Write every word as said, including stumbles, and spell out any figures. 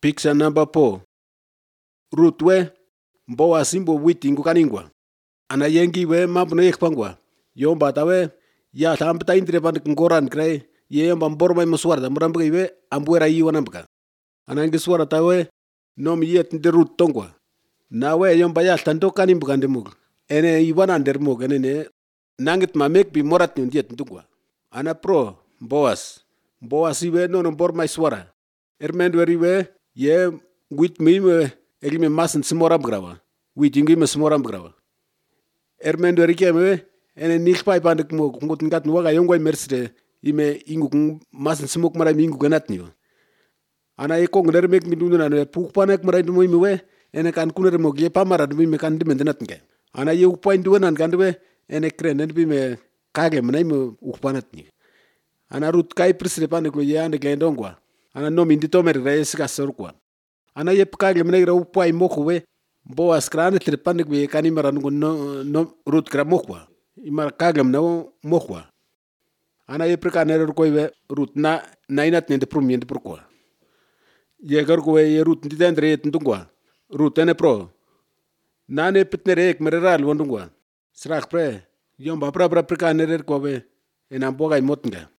Picture number four. Ruth we Boaz imbo witingu kaningwa. Ana yengi we mambo no ekpangwa. Yomba tawe ya tambta indre pan ngoran krai ye yomba borma muswarda muramba iwe ambuera yi wanambka. Ana ngi swara tawe nom yet de Ruth tongwa. Nawe yomba ya tanto kanimbuka ndemug. Ene iwana ndermug ene ne nangit mamek bi morat nyet ndungwa. Ana pro Boaz. Boaz iwe no borma swara. Ermendweri we ye wit mime elime masen smoram grawa. Wit ingi me smoram grawa. Ermendweri keme ene nikpai pandik mo ngut ngat nuwaga yongwa mersde ime ingu masen smok mara mingu ganat niyo. Ana e kong der mek midunu na ne puk panek mara mo ime we ene kan kuner mo ge pamara dumi me kan dimendenat nge. Ana ye upain duwenan kan we ene kren ene bime kage mena ime upanat ni. Ana Ruth kai prisre panek ye ande gendongwa. Ana no mindi tomer reis kasorkwa. Ana ye pkage mena ira upai moko we Boaz krane trepanek be kanimara no no Ruth kra mokwa. Imar kagam na mokwa. Ana ye prekaner ko we Ruth na nainat ne de prumien de pourquoi. Ye gar ko ye Ruth ndendre et ndungwa. Ruth ene pro. Nane pitnere ek meral wondungwa. Srak pre yomba pra pra prekaner ko we enamboga imotnga.